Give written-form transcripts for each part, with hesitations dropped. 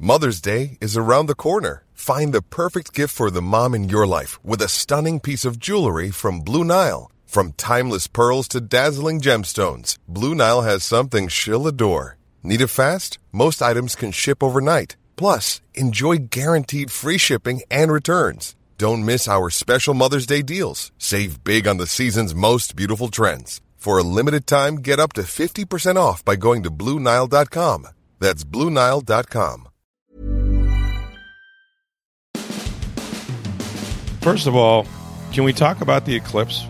Mother's Day is around the corner. Find the perfect gift for the mom in your life with a stunning piece of jewelry from Blue Nile. From timeless pearls to dazzling gemstones, Blue Nile has something she'll adore. Need it fast? Most items can ship overnight. Plus, enjoy guaranteed free shipping and returns. Don't miss our special Mother's Day deals. Save big on the season's most beautiful trends. For a limited time, get up to 50% off by going to BlueNile.com. That's BlueNile.com. First of all, can we talk about the eclipse?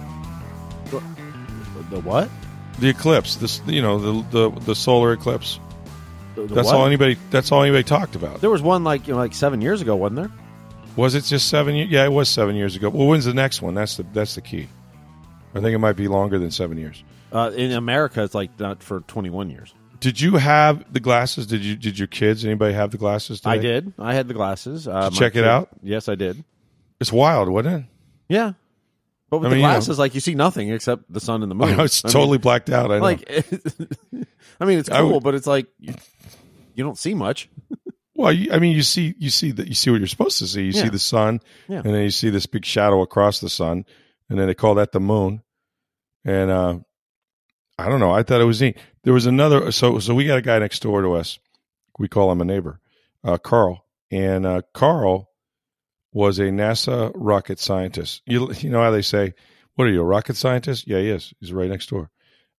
The what? The eclipse. This, the solar eclipse. That's what? all anybody. That's all anybody talked about. There was one like 7 years ago, wasn't there? Was it just 7 years? Yeah, it was 7 years ago. Well, when's the next one? That's the key. I think it might be longer than 7 years. In America, it's like not for 21 years. Did you have the glasses? Did your kids? Anybody have the glasses today? I did. I had the glasses. Did you check it out? Yes, I did. It's wild, wasn't it? Yeah. But with the glasses, you see nothing except the sun and the moon. It's totally blacked out. I know. It's cool, but it's like you don't see much. Well, you see what you're supposed to see. You see the sun, and then you see this big shadow across the sun, and then they call that the moon. And I don't know. I thought it was neat. There was another. So we got a guy next door to us. We call him a neighbor, Carl, and Carl was a NASA rocket scientist. You know how they say, "What are you, a rocket scientist?" Yeah, he is. He's right next door.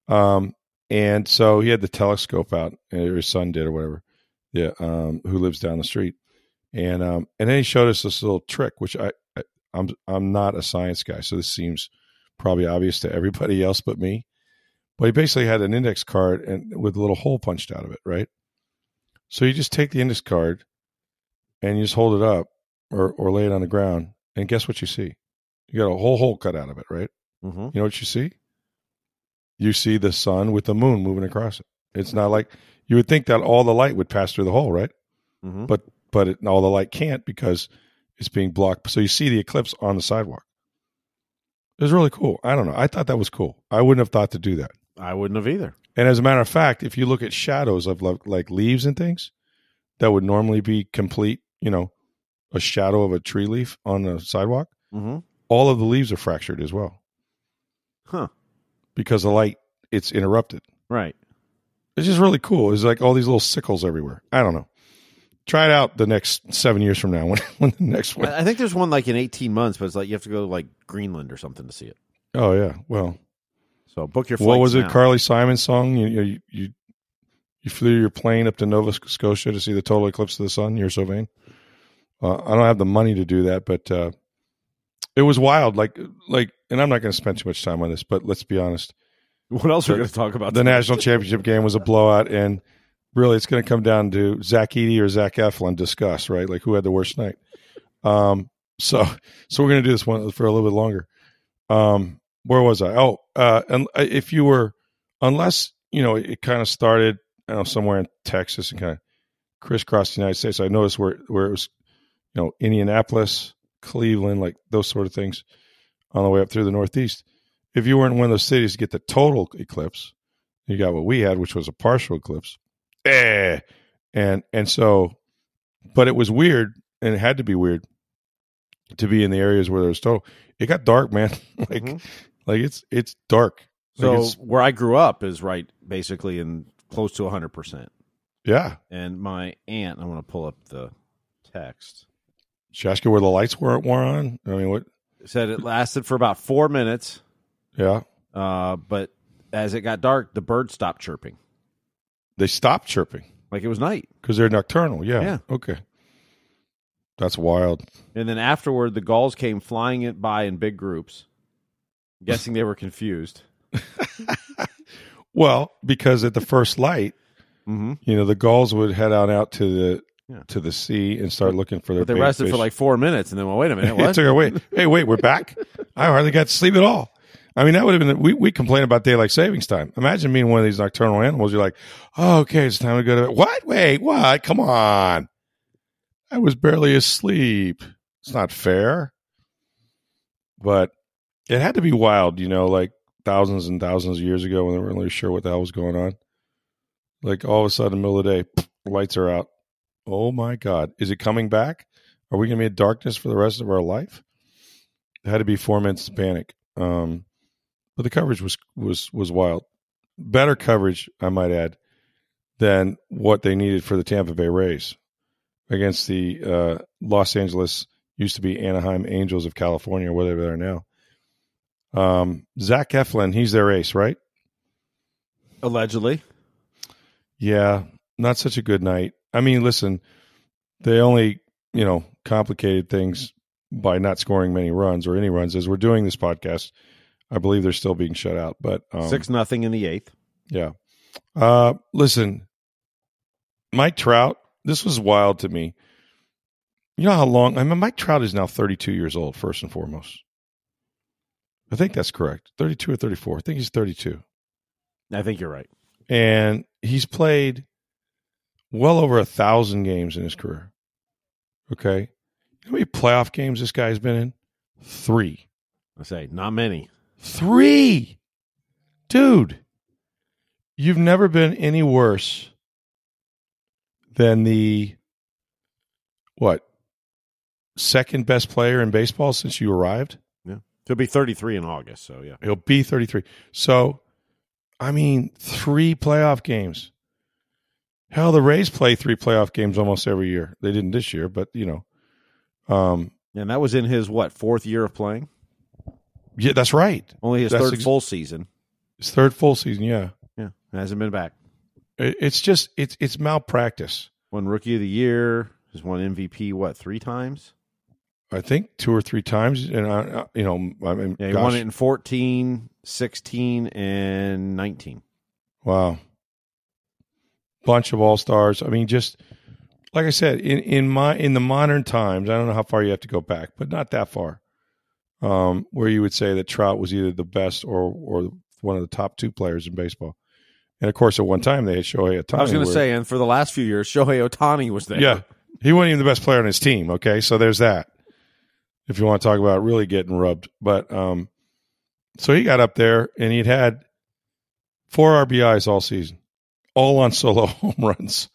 And so he had the telescope out, or his son did, or whatever. Yeah, who lives down the street, and then he showed us this little trick, which I'm not a science guy, so this seems probably obvious to everybody else but me. But he basically had an index card and with a little hole punched out of it, right? So you just take the index card and you just hold it up or lay it on the ground, and guess what you see? You got a whole hole cut out of it, right? Mm-hmm. You know what you see? You see the sun with the moon moving across it. It's not like you would think that all the light would pass through the hole, right? Mm-hmm. But all the light can't because it's being blocked. So you see the eclipse on the sidewalk. It was really cool. I don't know. I thought that was cool. I wouldn't have thought to do that. I wouldn't have either. And as a matter of fact, if you look at shadows of like leaves and things that would normally be complete, a shadow of a tree leaf on the sidewalk, mm-hmm. all of the leaves are fractured as well. Huh. Because the light, it's interrupted. Right. It's just really cool. It's like all these little sickles everywhere. I don't know. Try it out the next 7 years from now when the next one. I think there's one like in 18 months, but it's like you have to go to like Greenland or something to see it. Oh, yeah. Well. So book your flights. What was it, now. Carly Simon song? You flew your plane up to Nova Scotia to see the total eclipse of the sun. You're so vain. I don't have the money to do that, but it was wild. Like, and I'm not going to spend too much time on this, but let's be honest. What else are we going to talk about? The national championship game was a blowout, and really, it's going to come down to Zach Edey or Zach Eflin discuss, right? Like who had the worst night. So we're going to do this one for a little bit longer. Where was I? And if you were, unless it kind of started, somewhere in Texas and kind of crisscrossed the United States. I noticed where it was, Indianapolis, Cleveland, like those sort of things, on the way up through the Northeast. If you were in one of those cities to get the total eclipse, you got what we had, which was a partial eclipse. And so, but it was weird, and it had to be weird to be in the areas where there was total. It got dark, man. It's dark. So where I grew up is right, basically in close to 100%. Yeah. And my aunt, I want to pull up the text. Did you ask her where the lights were on? I mean, what? Said it lasted for about 4 minutes. Yeah. But as it got dark, the birds stopped chirping. They stopped chirping. Like it was night. Because they're nocturnal. Yeah. Yeah. Okay. That's wild. And then afterward, the gulls came flying it by in big groups. I'm guessing they were confused. Well, because at the first light, mm-hmm. The gulls would head out to the sea and start looking for their But they rested fish. for like 4 minutes, and then, well, wait a minute. What? Hey, wait, we're back? I hardly got to sleep at all. I mean, that would have been, we complain about daylight savings time. Imagine being one of these nocturnal animals. You're like, oh, okay, it's time to go to bed. What? Wait, what? Come on. I was barely asleep. It's not fair. But it had to be wild, like thousands and thousands of years ago when they weren't really sure what the hell was going on. Like all of a sudden, in the middle of the day, lights are out. Oh my God. Is it coming back? Are we going to be in darkness for the rest of our life? It had to be 4 minutes to panic. But the coverage was wild. Better coverage, I might add, than what they needed for the Tampa Bay Rays against the Los Angeles, used to be Anaheim Angels of California, or whatever they are now. Zach Eflin, he's their ace, right? Allegedly. Yeah, not such a good night. I mean, listen, they only, complicated things by not scoring many runs or any runs. As we're doing this podcast, I believe they're still being shut out. But 6-0 in the 8th. Yeah. Listen, Mike Trout, this was wild to me. You know how long? I mean, Mike Trout is now 32 years old, first and foremost. I think that's correct. 32 or 34. I think he's 32. I think you're right. And he's played well over 1,000 games in his career. Okay. You know how many playoff games this guy's been in? 3. I say, not many. 3! Dude, you've never been any worse than the, second best player in baseball since you arrived? Yeah. He'll be 33 in August, so yeah. He'll be 33. So, 3 playoff games. Hell, the Rays play 3 playoff games almost every year. They didn't this year, but, and that was in his, 4th year of playing? Yeah, that's right. Only his third full season. His third full season, yeah. Yeah, hasn't been back. It's just, it's malpractice. Won Rookie of the Year. Has won MVP, 3 times? I think 2 or 3 times. And, he won it in 14, 16, and 19. Wow. Bunch of all-stars. I mean, just like I said, in the modern times, I don't know how far you have to go back, but not that far, where you would say that Trout was either the best or one of the top 2 players in baseball. And, of course, at one time they had Shohei Ohtani. I was going to say, and for the last few years, Shohei Ohtani was there. Yeah. He wasn't even the best player on his team, okay? So there's that, if you want to talk about really getting rubbed. But so he got up there, and he'd had 4 RBIs all season, all on solo home runs,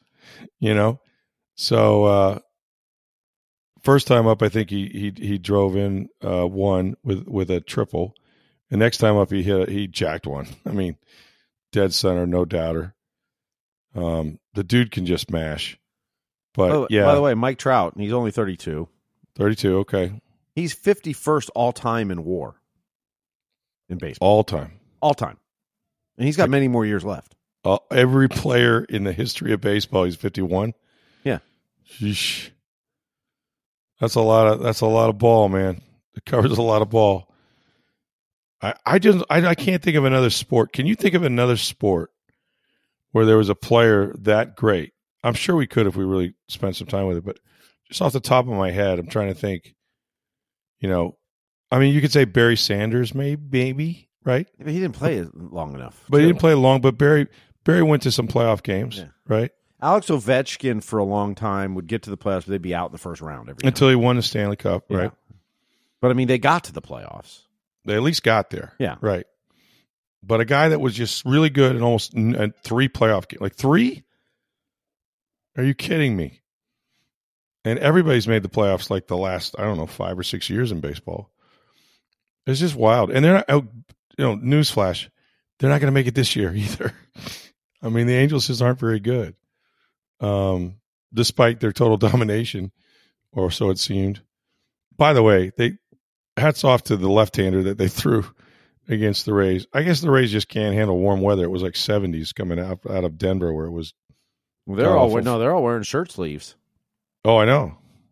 So first time up, I think he drove in 1 with a triple. And next time up, he jacked 1. I mean, dead center, no doubter. The dude can just mash. But yeah. By the way, Mike Trout, he's only 32. 32, okay. He's 51st all time in WAR in baseball. All time. All time. And he's got many more years left. Every player in the history of baseball, he's 51. Yeah. Sheesh. That's a lot of ball, man. It covers a lot of ball. I can't think of another sport. Can you think of another sport where there was a player that great? I'm sure we could if we really spent some time with it, but just off the top of my head, I'm trying to think, you could say Barry Sanders maybe, right? But he didn't play long enough. But he didn't play long, but Barry went to some playoff games, right? Alex Ovechkin for a long time would get to the playoffs, but they'd be out in the first round every until time. He won the Stanley Cup, right? But, they got to the playoffs. They at least got there. Yeah. Right. But a guy that was just really good in almost 3 playoff games. Like 3? Are you kidding me? And everybody's made the playoffs like the last, 5 or 6 years in baseball. It's just wild. And they're not, newsflash, they're not going to make it this year either. The Angels just aren't very good. Despite their total domination, or so it seemed. By the way, hats off to the left-hander that they threw against the Rays. I guess the Rays just can't handle warm weather. It was like 70s coming out of Denver, where it was. They're all wearing shirt sleeves. Oh, I know.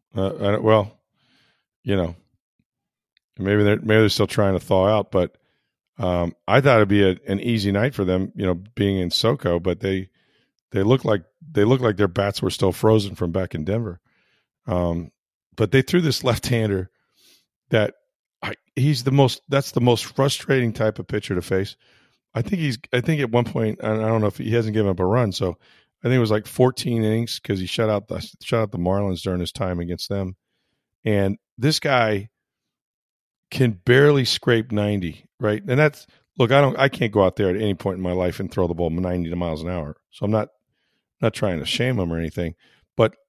Maybe they're still trying to thaw out, but I thought it'd be an easy night for them, being in SoCo. But they look like their bats were still frozen from back in Denver. But they threw this left-hander that that's the most frustrating type of pitcher to face. I think at one point, I don't know if he hasn't given up a run, so I think it was like 14 innings because he shut out the Marlins during his time against them. And this guy can barely scrape 90, right? And that's, look, I can't go out there at any point in my life and throw the ball 90 miles an hour. So I'm not trying to shame him or anything, but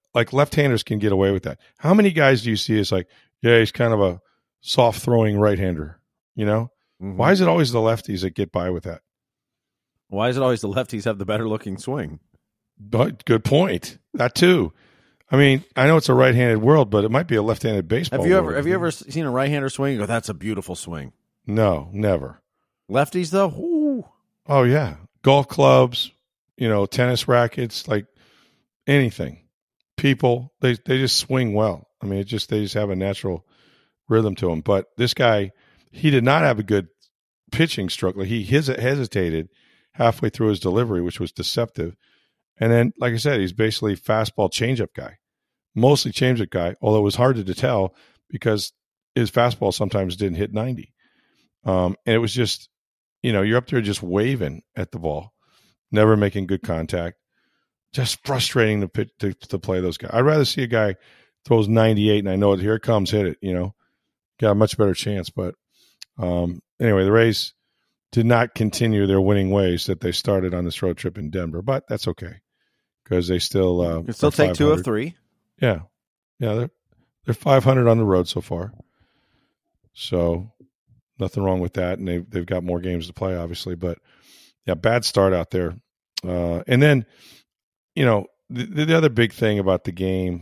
like left-handers can get away with that. How many guys do you see is like, yeah, he's kind of a soft throwing right-hander, you know? Mm-hmm. Why is it always the lefties that get by with that? Why is it always the lefties have the better looking swing? But good point. That too. I mean, I know it's a right-handed world, but it might be a left-handed baseball. Have you ever seen a right-hander swing and go, that's a beautiful swing? No, never. Lefties though? Ooh. Oh yeah. Golf clubs, tennis rackets, like anything. People, they just swing well. I mean, they just have a natural rhythm to them. But this guy, he did not have a good pitching stroke. Like he hesitated halfway through his delivery, which was deceptive. And then, like I said, he's basically fastball changeup guy, mostly changeup guy, although it was hard to tell because his fastball sometimes didn't hit 90. And it was just, you're up there just waving at the ball, never making good contact. Just frustrating to pitch, to play those guys. I'd rather see a guy throws 98 and I know it, here it comes, hit it, got a much better chance. But anyway, the Rays did not continue their winning ways that they started on this road trip in Denver, but that's okay because they still take 2 of 3. Yeah, they're 500 on the road so far, so nothing wrong with that, and they've got more games to play, obviously. But yeah, bad start out there, and then the other big thing about the game,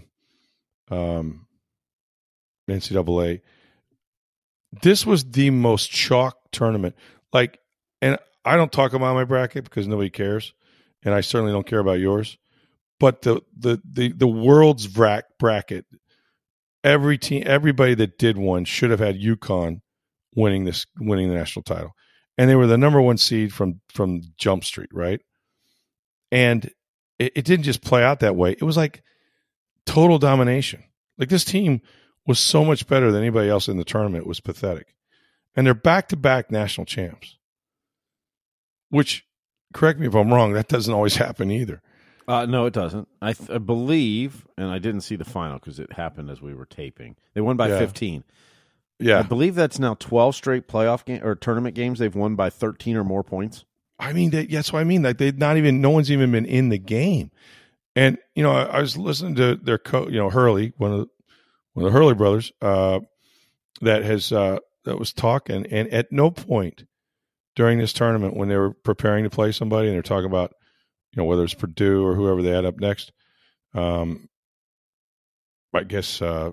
NCAA. This was the most chalk tournament. Like, and I don't talk about my bracket because nobody cares, and I certainly don't care about yours. But the world's bracket, every team, everybody that did one should have had UConn winning the national title, and they were the number 1 seed from Jump Street, right? And it didn't just play out that way. It was like total domination. Like this team was so much better than anybody else in the tournament. It was pathetic. And they're back-to-back national champs, which, correct me if I'm wrong, that doesn't always happen either. No, it doesn't. I believe, and I didn't see the final because it happened as we were taping. They won by 15. Yeah. I believe that's now 12 straight playoff game or tournament games they've won by 13 or more points. I mean, that's what I mean. Like no one's even been in the game. And, I was listening to their coach, Hurley, one of the Hurley brothers, that was talking, and at no point during this tournament when they were preparing to play somebody and they're talking about, whether it's Purdue or whoever they had up next, I guess, there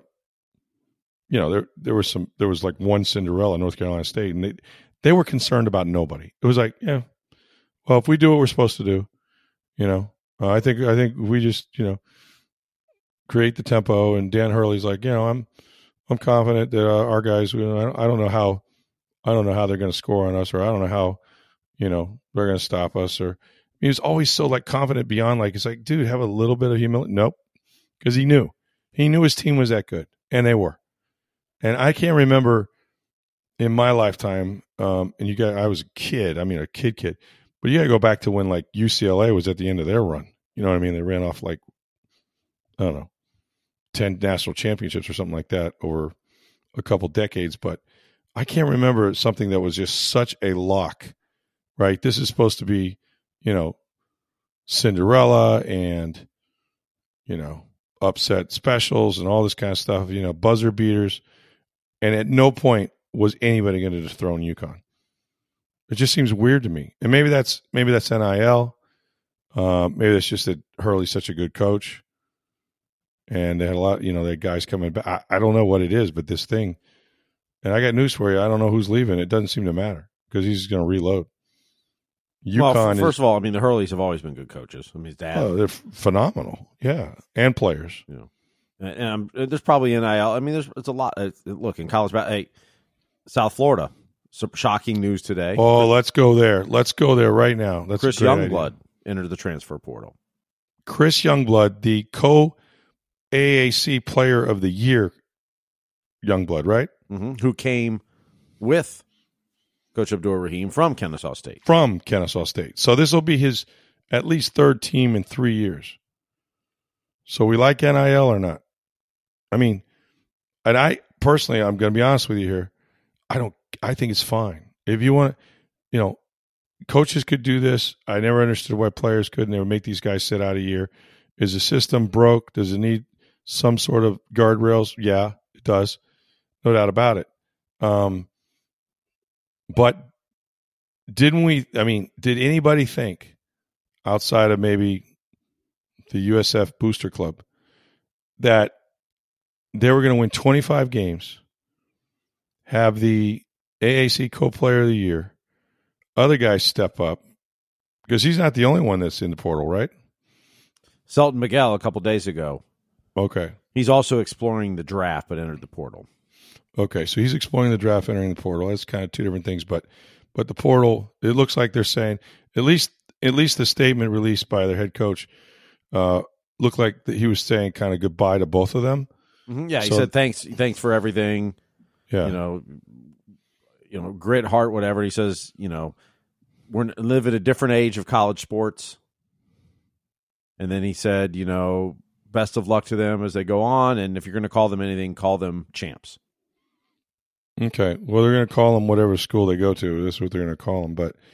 was like one Cinderella, North Carolina State, and they were concerned about nobody. It was like, well, if we do what we're supposed to do, I think we just, create the tempo. And Dan Hurley's like, I'm confident that our guys, I don't know how they're going to score on us, or I don't know how, they're going to stop us. Or he was always so like confident beyond, like, it's like, dude, have a little bit of humility. Nope. Because he knew his team was that good, and they were. And I can't remember in my lifetime, and I was a kid. I mean, a kid. But you got to go back to when like UCLA was at the end of their run. You know what I mean? They ran off like, I don't know, 10 national championships or something like that over a couple decades. But I can't remember something that was just such a lock, right? This is supposed to be, Cinderella and, upset specials and all this kind of stuff, buzzer beaters. And at no point was anybody going to dethrone UConn. It just seems weird to me. And maybe that's NIL. Maybe that's just that Hurley's such a good coach. And they had a lot, they had guys coming back. I don't know what it is, but this thing, and I got news for you. I don't know who's leaving. It doesn't seem to matter because he's going to reload. UConn first of all, I mean, the Hurleys have always been good coaches. I mean, his dad. Oh, they're phenomenal. Yeah. And players. And there's probably NIL. I mean, it's a lot. Look, in college, South Florida, some shocking news today. Oh, let's go there. Let's go there right now. That's Chris Youngblood entered the transfer portal. Chris Youngblood, the co-AAC Player of the Year, Youngblood, right? Mm-hmm. Who came with Coach Abdur Rahim from Kennesaw State. So this will be his at least third team in 3 years. So we like NIL or not? I mean, and I personally, I'm going to be honest with you here. I think it's fine. If you want to, coaches could do this. I never understood why players couldn't. They would make these guys sit out a year. Is the system broke? Does it need some sort of guardrails? Yeah, it does. No doubt about it. But did anybody think, outside of maybe the USF Booster Club, that they were going to win 25 games, have the AAC Co-Player of the Year, other guys step up? Because he's not the only one that's in the portal, right? Selton Miguel a couple days ago. Okay. He's also exploring the draft, but entered the portal. Okay, so he's exploring the draft, entering the portal. That's kind of two different things, but the portal, it looks like they're saying, at least the statement released by their head coach looked like that he was saying kind of goodbye to both of them. Mm-hmm. Yeah, he said thanks for everything. Yeah, grit, heart, whatever. He says, we live at a different age of college sports. And then he said, best of luck to them as they go on. And if you're going to call them anything, call them champs. Okay. Well, they're going to call them whatever school they go to. That's what they're going to call them. But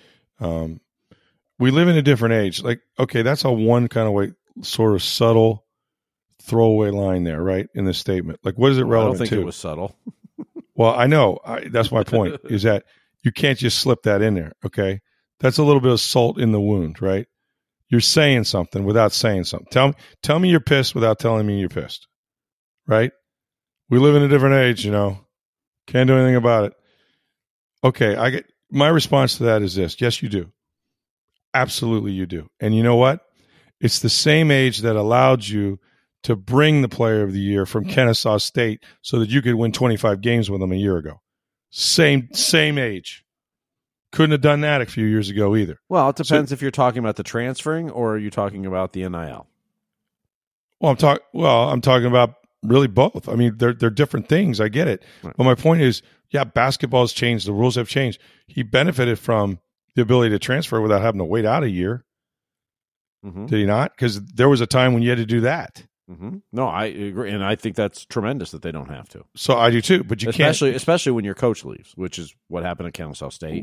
we live in a different age. Like, okay, that's a one kind of way, sort of subtle throwaway line there, right, in the statement. Like, what is it relevant to? I don't think it was subtle. Well, I know. That's my point, is that you can't just slip that in there, okay? That's a little bit of salt in the wound, right? You're saying something without saying something. Tell me you're pissed without telling me you're pissed, right? We live in a different age, Can't do anything about it. Okay, my response to that is this. Yes, you do. Absolutely you do. And you know what? It's the same age that allowed you to bring the Player of the Year from Kennesaw State so that you could win 25 games with them a year ago. Same age. Couldn't have done that a few years ago either. Well, it depends if you're talking about the transferring or are you talking about the NIL? Well, I'm talking about really both. I mean, they're different things. I get it. Right. But my point is, yeah, basketball has changed. The rules have changed. He benefited from the ability to transfer without having to wait out a year. Mm-hmm. Did he not? Because there was a time when you had to do that. Mm-hmm. No, I agree, and I think that's tremendous that they don't have to. So I do too, but you can't, especially when your coach leaves, which is what happened at Kennesaw State.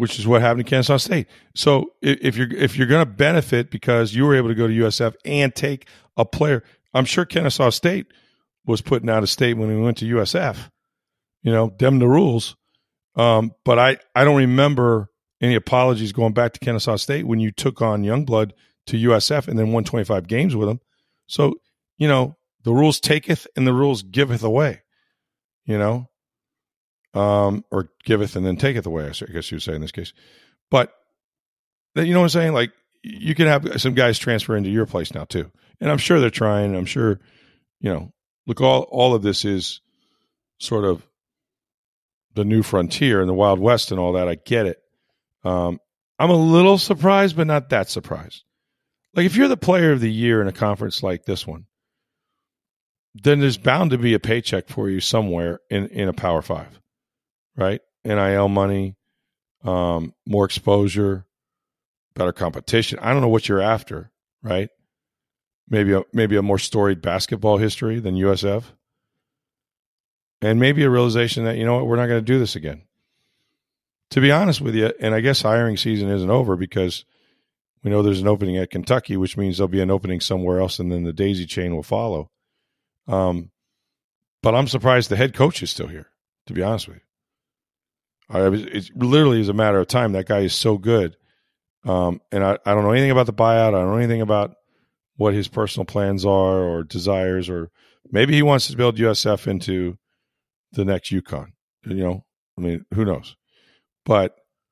So if you're going to benefit because you were able to go to USF and take a player, I'm sure Kennesaw State was putting out a statement when we went to USF. Them the rules. But I don't remember any apologies going back to Kennesaw State when you took on Youngblood to USF and then won 25 games with them. So, the rules taketh and the rules giveth away, or giveth and then taketh away, I guess you would say in this case. But, you know what I'm saying? Like, you can have some guys transfer into your place now too. And I'm sure they're trying. I'm sure, look, all of this is sort of the new frontier and the Wild West and all that. I get it. I'm a little surprised, but not that surprised. Like, if you're the Player of the Year in a conference like this one, then there's bound to be a paycheck for you somewhere in a Power 5, right? NIL money, more exposure, better competition. I don't know what you're after, right? Maybe a more storied basketball history than USF. And maybe a realization that, we're not going to do this again. To be honest with you, and I guess hiring season isn't over because we know there's an opening at Kentucky, which means there'll be an opening somewhere else, and then the daisy chain will follow. But I'm surprised the head coach is still here, to be honest with you. It literally is a matter of time. That guy is so good. And I don't know anything about the buyout. I don't know anything about what his personal plans are or desires, or maybe he wants to build USF into the next UConn. Who knows? But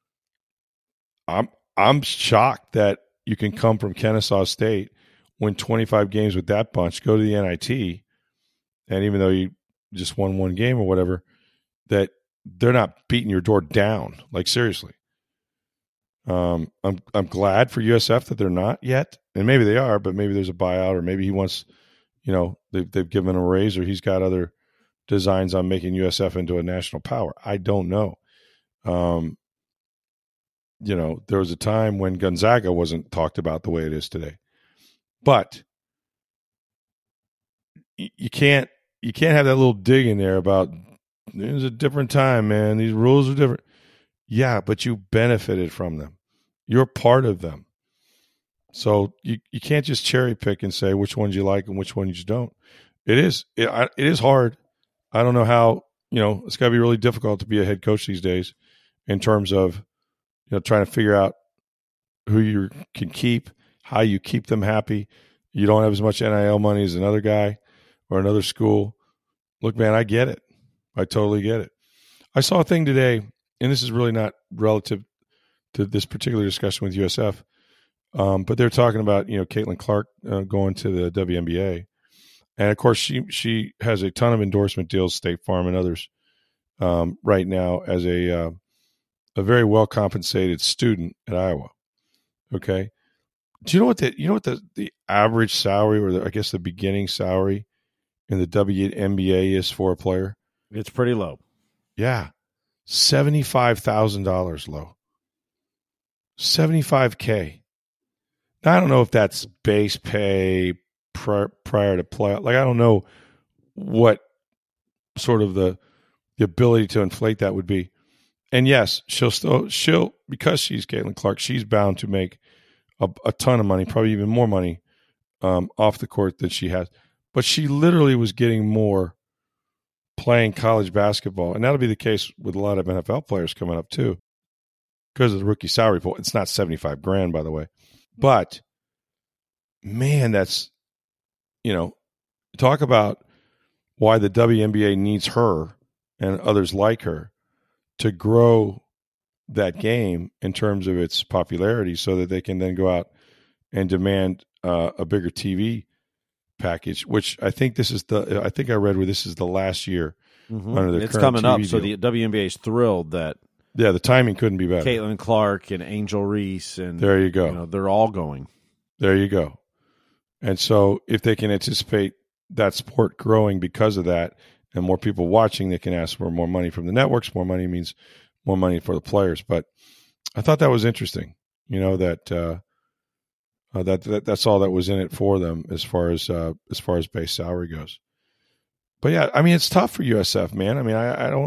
I'm shocked that you can come from Kennesaw State, win 25 games with that bunch, go to the NIT, and even though you just won one game or whatever, that they're not beating your door down. Like, seriously. I'm glad for USF that they're not yet, and maybe they are, but maybe there's a buyout, or maybe he wants, they've given him a raise, or he's got other designs on making USF into a national power. I don't know. There was a time when Gonzaga wasn't talked about the way it is today, but you can't have that little dig in there about it was a different time, man. These rules are different. Yeah, but you benefited from them. You're part of them. So you can't just cherry pick and say which ones you like and which ones you don't. It is hard. I don't know how, it's got to be really difficult to be a head coach these days in terms of, trying to figure out who you can keep, how you keep them happy. You don't have as much NIL money as another guy or another school. Look, man, I get it. I totally get it. I saw a thing today, and this is really not relative to this particular discussion with USF, but they're talking about, Caitlin Clark going to the WNBA. And, of course, she has a ton of endorsement deals, State Farm and others, right now as a very well-compensated student at Iowa. Okay? Do you know what the average salary or I guess the beginning salary in the WNBA is for a player? It's pretty low. Yeah. $75,000 low. $75K. Now, I don't know if that's base pay prior to play. Like, I don't know what sort of the ability to inflate that would be. And yes, she'll because she's Caitlin Clark, she's bound to make a ton of money, probably even more money off the court than she has. But she literally was getting more playing college basketball. And that'll be the case with a lot of NFL players coming up too, because of the rookie salary pool. It's not $75,000, by the way. But man, that's, talk about why the WNBA needs her and others like her to grow that game in terms of its popularity so that they can then go out and demand a bigger TV package, which I think I think I read where this is the last year under the it's current coming TV up. So deal. the WNBA is thrilled that the timing couldn't be better. Caitlin Clark and Angel Reese and there you go. They're all going. There you go. And so if they can anticipate that sport growing because of that and more people watching, they can ask for more money from the networks. More money means more money for the players. But I thought that was interesting, that that's all that was in it for them as far as base salary goes. But yeah, I mean, it's tough for USF, man. I mean,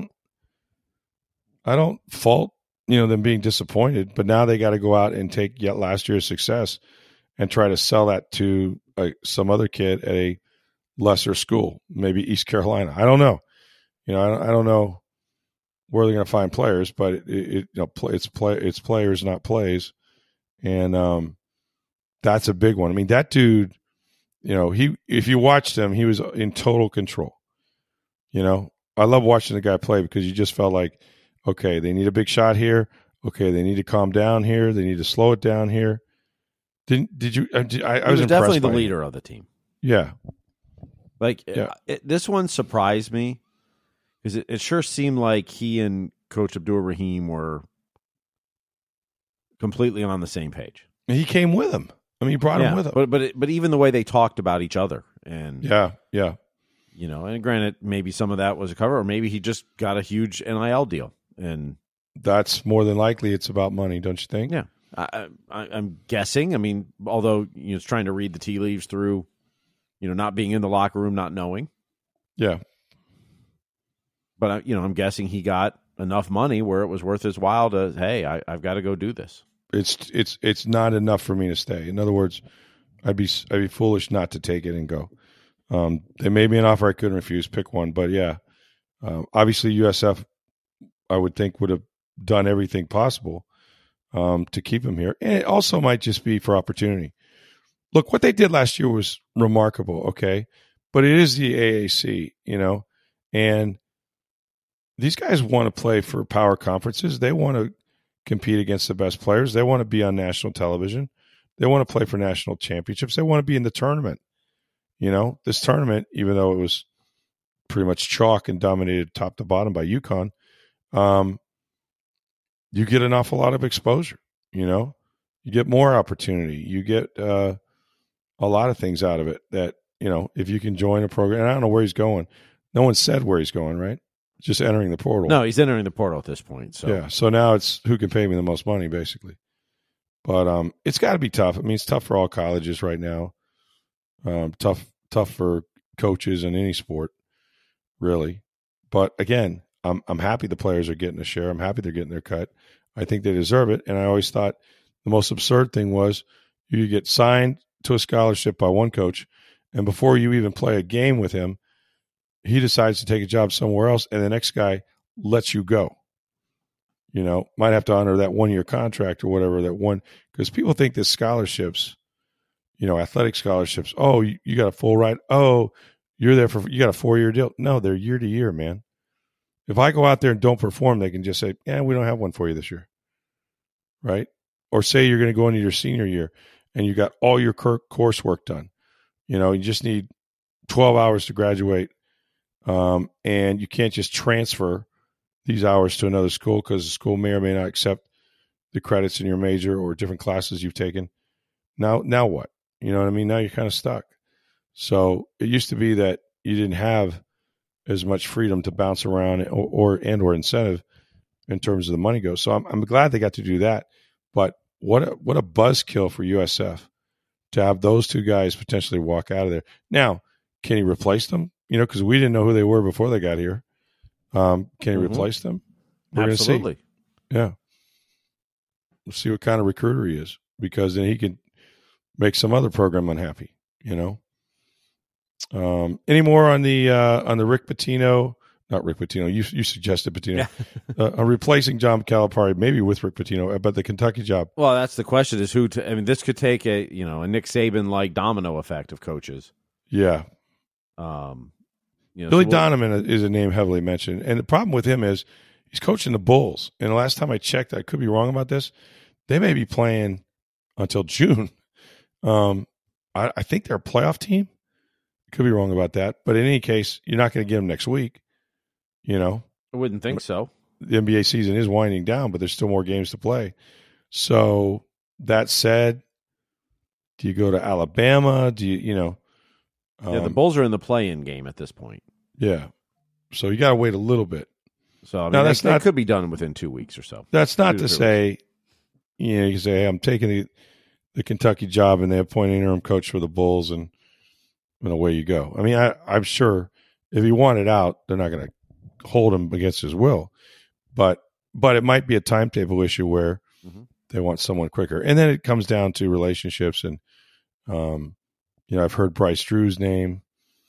I don't fault, them being disappointed, but now they got to go out and take yet last year's success and try to sell that to some other kid at a lesser school, maybe East Carolina. I don't know. I don't know where they're going to find players, but it's players, not plays. And that's a big one. I mean, that dude, if you watched him, he was in total control. I love watching the guy play because you just felt like, okay, they need a big shot here. Okay, they need to calm down here. They need to slow it down here. Did you? I was definitely the him. leader of the team. Yeah. This one surprised me because it sure seemed like he and Coach Abdur Rahim were completely on the same page. He came with him. I mean, he brought him with him. But even the way they talked about each other and yeah. And granted, maybe some of that was a cover, or maybe he just got a huge NIL deal, and that's more than likely. It's about money, don't you think? Yeah, I'm guessing. I mean, although it's trying to read the tea leaves through, not being in the locker room, not knowing. Yeah, but I'm guessing he got enough money where it was worth his while to, hey, I've got to go do this. It's not enough for me to stay. In other words, I'd be foolish not to take it and go. They made me an offer I couldn't refuse. Pick one, but yeah, obviously USF, I would think, would have done everything possible to keep him here, and it also might just be for opportunity. Look, what they did last year was remarkable. Okay, but it is the AAC, and these guys want to play for power conferences. They want to compete against the best players. They want to be on national television. They want to play for national championships. They want to be in the tournament. This tournament, even though it was pretty much chalk and dominated top to bottom by UConn, you get an awful lot of exposure. You get more opportunity. You get a lot of things out of it that, if you can join a program. And I don't know where he's going. No one said where he's going, right? Just entering the portal. No, he's entering the portal at this point. So yeah. So now it's who can pay me the most money, basically. But it's got to be tough. I mean, it's tough for all colleges right now. Tough for coaches in any sport, really. But again, I'm happy the players are getting a share. I'm happy they're getting their cut. I think they deserve it. And I always thought the most absurd thing was, You get signed to a scholarship by one coach, and before you even play a game with him, he decides to take a job somewhere else, and the next guy lets you go. You know, might have to honor that 1-year contract or whatever, because people think that scholarships, you know, athletic scholarships, oh, you got a full ride. Oh, you got a 4-year deal. No, they're year to year, man. If I go out there and don't perform, they can just say, yeah, we don't have one for you this year. Right? Or say you're going to go into your senior year and you got all your coursework done. You know, you just need 12 hours to graduate. And you can't just transfer these hours to another school because the school may or may not accept the credits in your major or different classes you've taken. Now what? You know what I mean? Now you're kind of stuck. So it used to be that you didn't have as much freedom to bounce around or incentive in terms of the money goes. So I'm glad they got to do that. But what a buzzkill for USF to have those two guys potentially walk out of there. Now, can he replace them? You know, because we didn't know who they were before they got here. Can he replace them? We're Absolutely. Gonna see. Yeah. We'll see what kind of recruiter he is, because then he can make some other program unhappy, you know. Any more on the Rick Pitino? Not Rick Pitino. You suggested Pitino. Yeah. Replacing John Calipari, maybe with Rick Pitino, but the Kentucky job. Well, that's the question: is who? I mean, this could take a Nick Saban like domino effect of coaches. Yeah. Billy Donovan is a name heavily mentioned, and the problem with him is he's coaching the Bulls. And the last time I checked, I could be wrong about this. They may be playing until June. I think they're a playoff team. Could be wrong about that, but in any case, you're not going to get them next week. You know, I wouldn't think so. The NBA season is winding down, but there's still more games to play. So that said, do you go to Alabama? Do you know? The Bulls are in the play-in game at this point. Yeah, so you got to wait a little bit. So I mean, now that could be done within 2 weeks or so. That's not to say, you know, you can say, hey, I'm taking the Kentucky job, and they appoint an interim coach for the Bulls, and away you go. I mean, I'm sure if he wanted out, they're not going to hold him against his will. But it might be a timetable issue where they want someone quicker. And then it comes down to relationships. And, you know, I've heard Bryce Drew's name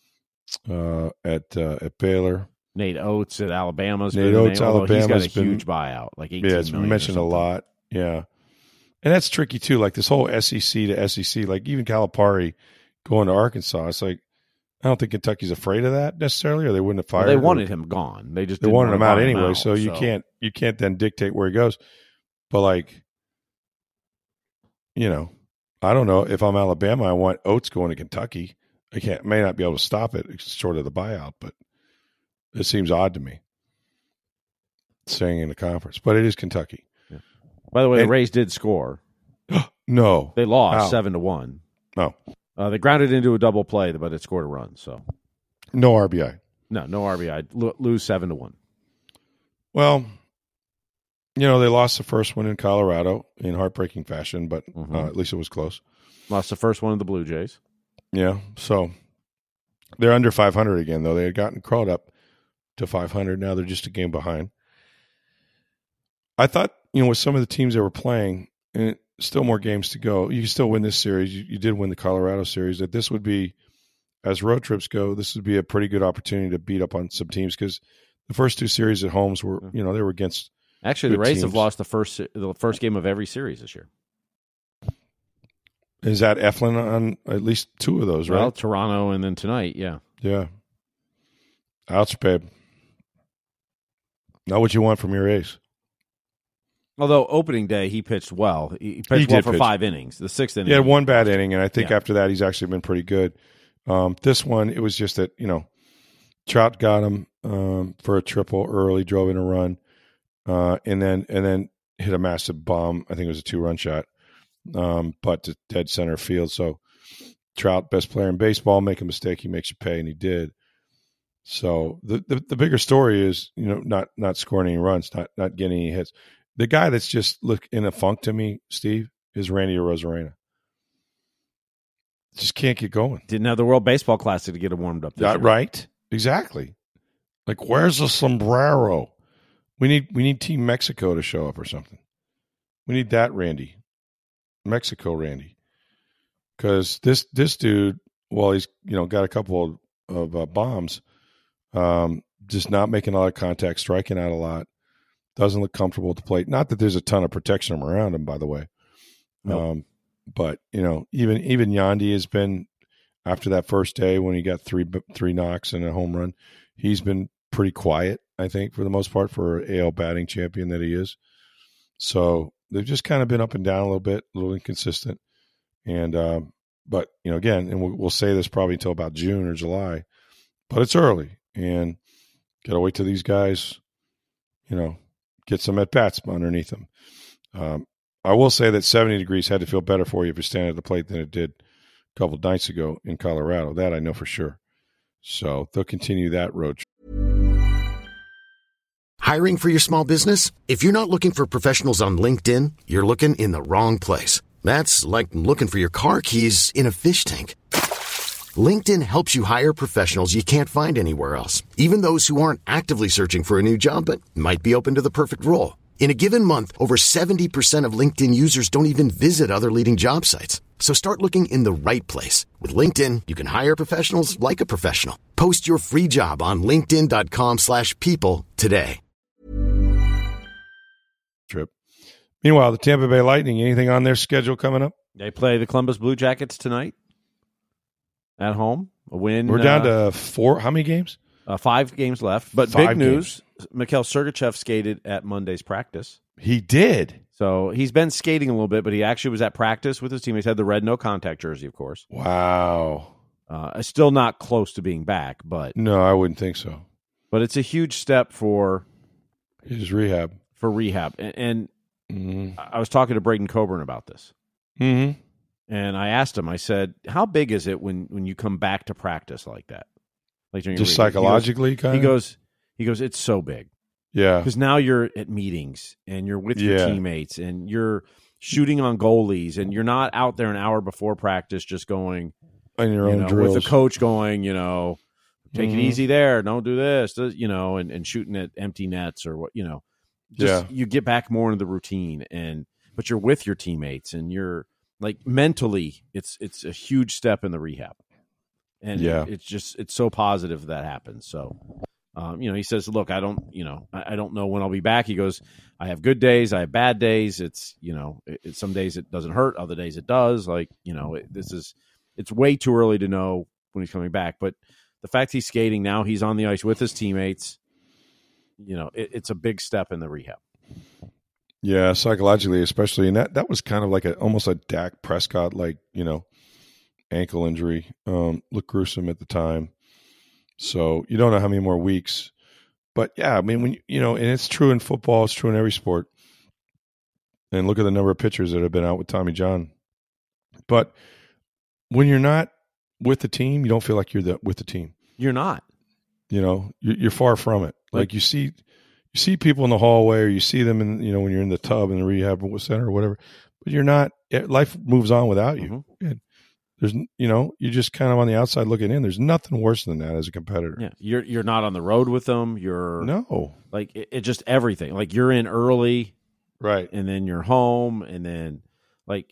at Baylor. Nate Oates at Alabama's. Nate Oates, Alabama's he's got a huge buyout, like $18 million. Yeah, it's been mentioned a lot. Yeah. And that's tricky, too. Like this whole SEC to SEC, like even Calipari going to Arkansas, it's like, I don't think Kentucky's afraid of that necessarily, or they wouldn't have fired him. They wanted him gone. They wanted him out anyway, so you can't then dictate where he goes. But like, you know, I don't know. If I'm Alabama, I want Oates going to Kentucky. May not be able to stop it short of the buyout, but it seems odd to me staying in the conference. But it is Kentucky. Yeah. By the way, the Rays did score. No, they lost 7-1. No. They grounded into a double play, but it scored a run. So, no RBI. No RBI. Lose 7-1. Well, you know, they lost the first one in Colorado in heartbreaking fashion, but at least it was close. Lost the first one of the Blue Jays. Yeah, so they're under 500 again, though. They had crawled up to 500. Now they're just a game behind. I thought, you know, with some of the teams that were playing, and still more games to go. You can still win this series. You did win the Colorado series. That this would be, as road trips go, this would be a pretty good opportunity to beat up on some teams, because the first two series at homes were, you know, they were against. Actually, the Rays have lost the first game of every series this year. Is that Eflin on at least two of those, right? Well, Toronto and then tonight, yeah. Yeah. Ouch, babe. Not what you want from your ace. Although opening day, he pitched well. He pitched well for 5 innings. The 6th inning. He had one bad inning, and I think after that he's actually been pretty good. This one, it was just that, you know, Trout got him for a triple early, drove in a run, and then hit a massive bomb. I think it was a 2-run shot, but to dead center field. So Trout, best player in baseball, make a mistake, he makes you pay, and he did. So the bigger story is, you know, not scoring any runs, not getting any hits. The guy that's just in a funk to me, Steve, is Randy Arozarena. Just can't get going. Didn't have the World Baseball Classic to get him warmed up this year. Right? Exactly. Like, where's the sombrero? We need Team Mexico to show up or something. We need that Randy. Mexico Randy. because this dude, well, he's got a couple of bombs, just not making a lot of contact, striking out a lot, doesn't look comfortable at the plate. Not that there's a ton of protection around him, by the way. Nope. But even Yandy has been, after that first day when he got three knocks and a home run, he's been pretty quiet, I think, for the most part, for an AL batting champion that he is. So they've just kind of been up and down a little bit, a little inconsistent. And but again, and we'll say this probably until about June or July, but it's early, and got to wait till these guys, get some at bats underneath them. I will say that 70 degrees had to feel better for you if you're standing at the plate than it did a couple of nights ago in Colorado. That I know for sure. So they'll continue that road. Hiring for your small business? If you're not looking for professionals on LinkedIn, you're looking in the wrong place. That's like looking for your car keys in a fish tank. LinkedIn helps you hire professionals you can't find anywhere else, even those who aren't actively searching for a new job but might be open to the perfect role. In a given month, over 70% of LinkedIn users don't even visit other leading job sites. So start looking in the right place. With LinkedIn, you can hire professionals like a professional. Post your free job on linkedin.com/people today. Trip. Meanwhile, the Tampa Bay Lightning, anything on their schedule coming up? They play the Columbus Blue Jackets tonight at home. A win. We're down to 4. How many games? 5 games left. But big news, Mikhail Sergachev skated at Monday's practice. He did. So he's been skating a little bit, but he actually was at practice with his teammates. Had the red no contact jersey, of course. Wow. Still not close to being back, but no, I wouldn't think so. But it's a huge step for his rehab. And I was talking to Braden Coburn about this. Mm-hmm. And I asked him, I said, how big is it when you come back to practice like that? Like just psychologically, kind of? He goes, it's so big. Yeah. Because now you're at meetings and you're with your teammates and you're shooting on goalies and you're not out there an hour before practice just going on your own drills. With the coach going, take it easy there, don't do this, and shooting at empty nets or what, you get back more into the routine but you're with your teammates and you're like mentally it's a huge step in the rehab. And it's so positive that happens. So, he says, look, I don't know when I'll be back. He goes, I have good days. I have bad days. It's, some days it doesn't hurt. Other days it does. Like, it's way too early to know when he's coming back. But the fact he's skating now, he's on the ice with his teammates, it's a big step in the rehab. Yeah, psychologically, especially. And that was kind of like almost a Dak Prescott, ankle injury. Looked gruesome at the time. So you don't know how many more weeks. But yeah, I mean, when and it's true in football, it's true in every sport. And look at the number of pitchers that have been out with Tommy John. But when you're not with the team, you don't feel like you're with the team. You're not. You're far from it. Like you see people in the hallway, or you see them in when you're in the tub in the rehab center or whatever. But you're not. Life moves on without you. Mm-hmm. There's, you're just kind of on the outside looking in. There's nothing worse than that as a competitor. Yeah, you're not on the road with them. No, like it just everything. Like you're in early, right, and then you're home, and then right.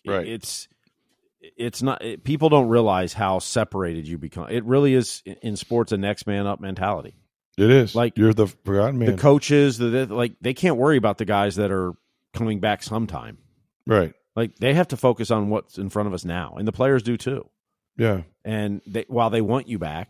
It's not. People don't realize how separated you become. It really is in sports a next man up mentality. It is like you're the forgotten man. The coaches, they can't worry about the guys that are coming back sometime. Right. Like they have to focus on what's in front of us now, and the players do too. Yeah. And while they want you back,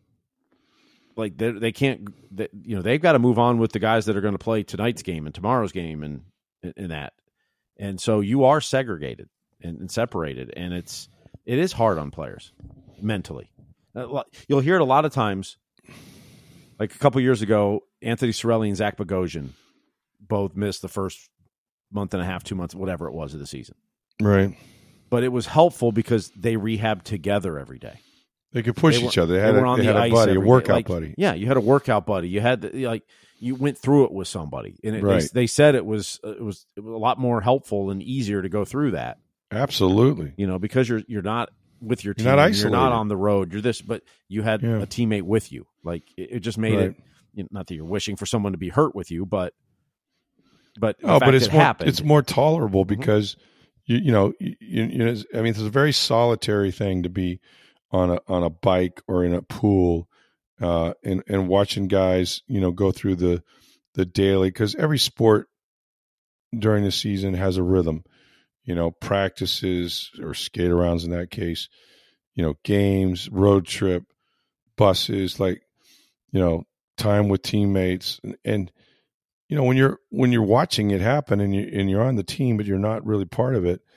like they can't. They've got to move on with the guys that are going to play tonight's game and tomorrow's game and that. And so you are segregated and separated, and it is hard on players mentally. You'll hear it a lot of times. Like a couple years ago, Anthony Cirelli and Zach Bogosian both missed the first month and a half, 2 months, whatever it was of the season. Right. But it was helpful because they rehabbed together every day. They could push each other. They had a buddy, a workout buddy. Yeah, you had a workout buddy. You had you went through it with somebody, and they said it was a lot more helpful and easier to go through that. Absolutely. Because you're not with your team. You're not isolated. You're not on the road. You're this, but you had a teammate with you. Like it just made it. Not that you're wishing for someone to be hurt with you, but it's more tolerable because I mean, it's a very solitary thing to be on a bike or in a pool, and watching guys, go through the daily, because every sport during the season has a rhythm, practices or skate arounds in that case, games, road trip, buses, like, time with teammates. And when you're watching it happen and you're on the team, but you're not really part of it.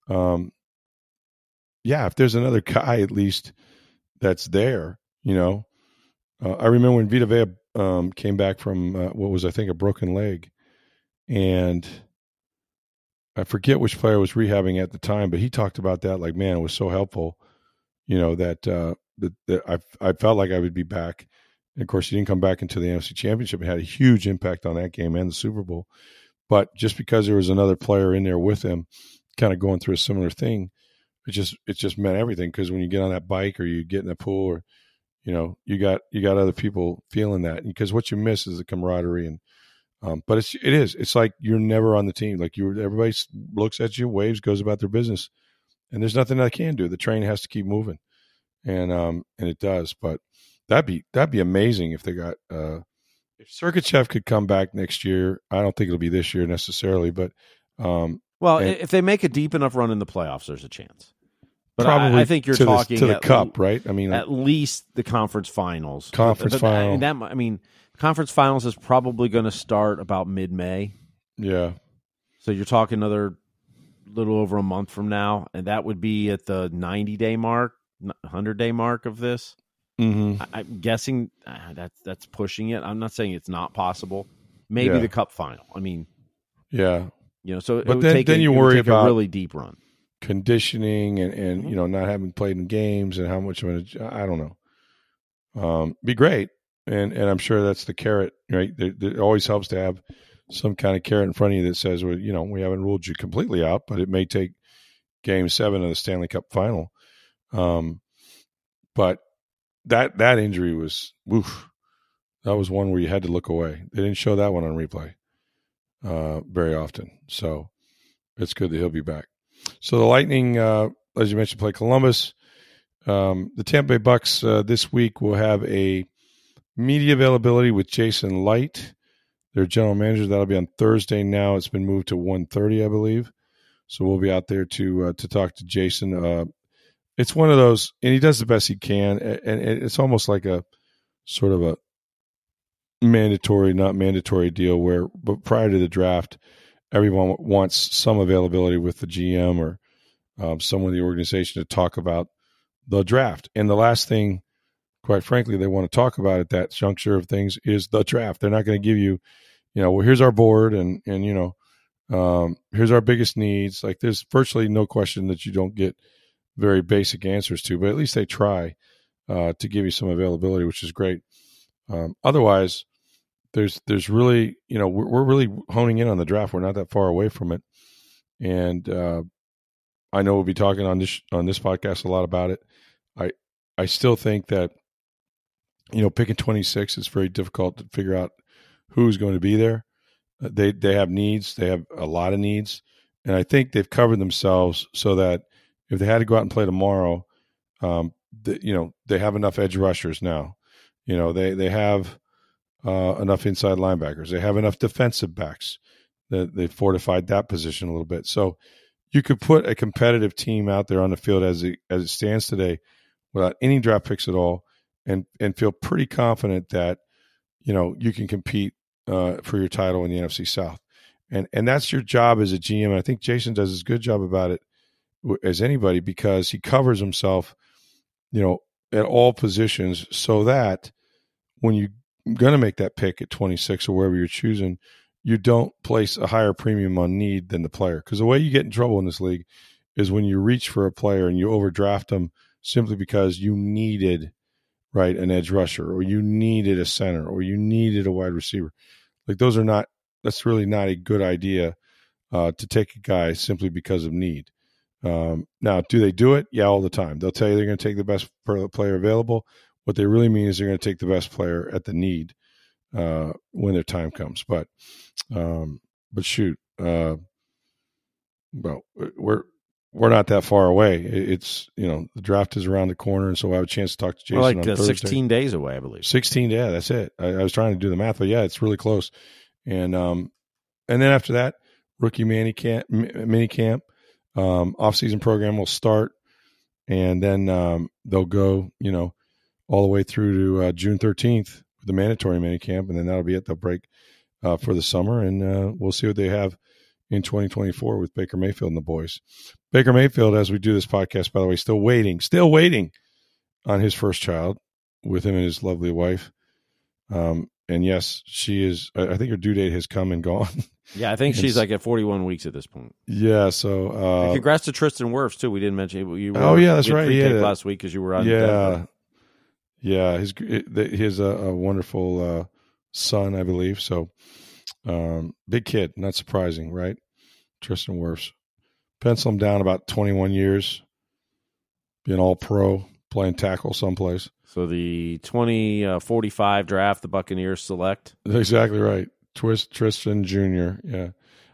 If there's another guy at least that's there, I remember when Vita Vea came back from what was, I think, a broken leg, and I forget which player was rehabbing at the time, but he talked about that, like, man, it was so helpful, that I felt like I would be back. And of course, he didn't come back into the NFC Championship. It had a huge impact on that game and the Super Bowl. But just because there was another player in there with him, kind of going through a similar thing, it just meant everything. Because when you get on that bike or you get in the pool, or you got other people feeling that, because what you miss is the camaraderie. And but it's like you're never on the team. Like everybody looks at you, waves, goes about their business, and there's nothing I can do. The train has to keep moving, and it does. But that'd be amazing if they got if Sergachev could come back next year. I don't think it'll be this year necessarily, but if they make a deep enough run in the playoffs, there's a chance. But probably I think you're talking to the cup, right? I mean, at least the conference finals. Conference final. Conference finals is probably going to start about mid-May. Yeah. So you're talking another little over a month from now, and that would be at the 90-day mark, 100-day mark of this. Mm-hmm. I'm guessing that's pushing it. I'm not saying it's not possible. Maybe the Cup final. I mean, yeah, So, but then you worry about a really deep run, conditioning, and not having played in games, and how much of I don't know. Be great, and I'm sure that's the carrot, right? It always helps to have some kind of carrot in front of you that says, well, we haven't ruled you completely out, but it may take Game 7 of the Stanley Cup final. But that injury was, that was one where you had to look away. They didn't show that one on replay very often. So it's good that he'll be back. So the Lightning, as you mentioned, play Columbus. The Tampa Bay Bucks this week will have a media availability with Jason Light, their general manager. That'll be on Thursday now. It's been moved to 1:30, I believe. So we'll be out there to talk to Jason. It's one of those, and he does the best he can, and it's almost like a sort of a mandatory, not mandatory deal where, but prior to the draft, everyone wants some availability with the GM or someone in the organization to talk about the draft. And the last thing, quite frankly, they want to talk about at that juncture of things is the draft. They're not going to give you, well, here's our board and here's our biggest needs. Like, there's virtually no question that you don't get very basic answers to, but at least they try to give you some availability, which is great. Otherwise, there's really, we're really honing in on the draft. We're not that far away from it. And I know we'll be talking on this podcast a lot about it. I still think that, picking 26 is very difficult to figure out who's going to be there. They have needs. They have a lot of needs. And I think they've covered themselves so that if they had to go out and play tomorrow, they have enough edge rushers now. They have enough inside linebackers. They have enough defensive backs. They fortified that position a little bit. So you could put a competitive team out there on the field as it stands today without any draft picks at all and feel pretty confident that, you can compete for your title in the NFC South. And that's your job as a GM. And I think Jason does as good a job about it as anybody because he covers himself, at all positions so that when you're going to make that pick at 26 or wherever you're choosing, you don't place a higher premium on need than the player. Because the way you get in trouble in this league is when you reach for a player and you overdraft them simply because you needed, right, an edge rusher or you needed a center or you needed a wide receiver. Like that's really not a good idea to take a guy simply because of need. Now, do they do it? Yeah, all the time. They'll tell you they're going to take the best player available. What they really mean is they're going to take the best player at the need when their time comes. But shoot, well, we're not that far away. It's, the draft is around the corner, and so I have a chance to talk to Jason we're like on Thursday. 16 days away, I believe. 16, yeah, that's it. I was trying to do the math, but yeah, it's really close. And then after that, rookie mini camp, off-season program will start, and then they'll go, all the way through to June 13th with the mandatory mini camp, and then that'll be it. They'll break for the summer, and we'll see what they have in 2024 with Baker Mayfield and the boys. Baker Mayfield, as we do this podcast, by the way, still waiting on his first child with him and his lovely wife. And yes, she is. I think her due date has come and gone. Yeah, I think she's like at 41 weeks at this point. Yeah, so and congrats to Tristan Wirfs too. We didn't mention you. That's right. Yeah, last week because you were on. Yeah, yeah. He has a wonderful son, I believe. So big kid, not surprising, right? Tristan Wirfs. Pencil him down about 21 years, being all pro, playing tackle someplace. So the 2045 draft, the Buccaneers select. Exactly right. Tristan Jr. Yeah.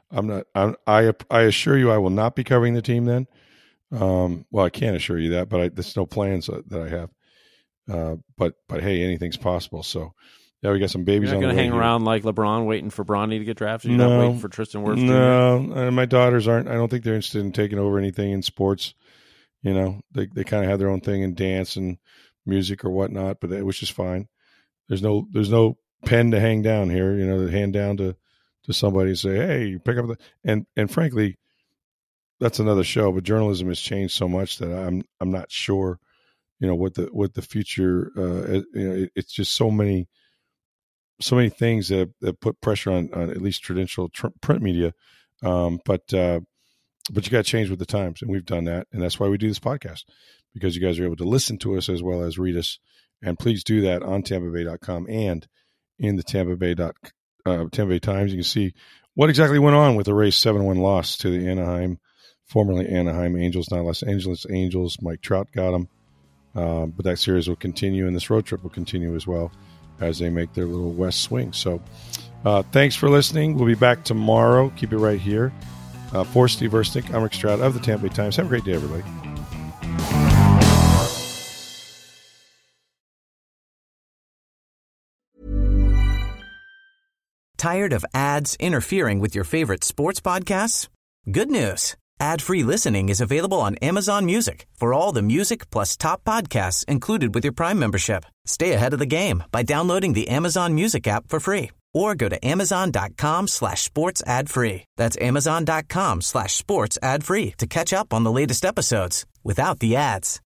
I assure you I will not be covering the team then. Well, I can't assure you that, but there's no plans that I have. But hey, anything's possible. So yeah, we got some babies on the way. You're not going to hang around like LeBron waiting for Bronny to get drafted? You're not waiting for Tristan Wirfs? No, my daughters aren't. I don't think they're interested in taking over anything in sports. They kind of have their own thing in dance and music or whatnot, but which is fine. There's no pen to hang down here, to hand down to somebody and say, hey, pick up and frankly, that's another show, but journalism has changed so much that I'm not sure, what the future, it's just so many things that put pressure on at least traditional print media. But you got to change with the times, and we've done that. And that's why we do this podcast, because you guys are able to listen to us as well as read us. And please do that on TampaBay.com and in the Tampa Bay Times. You can see what exactly went on with the Rays 7-1 loss to the formerly Anaheim Angels, now Los Angeles Angels. Mike Trout got them. But that series will continue, and this road trip will continue as well as they make their little west swing. So thanks for listening. We'll be back tomorrow. Keep it right here. For Steve Versnick, I'm Rick Stroud of the Tampa Bay Times. Have a great day, everybody. Tired of ads interfering with your favorite sports podcasts? Good news. Ad-free listening is available on Amazon Music for all the music plus top podcasts included with your Prime membership. Stay ahead of the game by downloading the Amazon Music app for free or go to amazon.com/sports ad free. That's amazon.com/sports ad free to catch up on the latest episodes without the ads.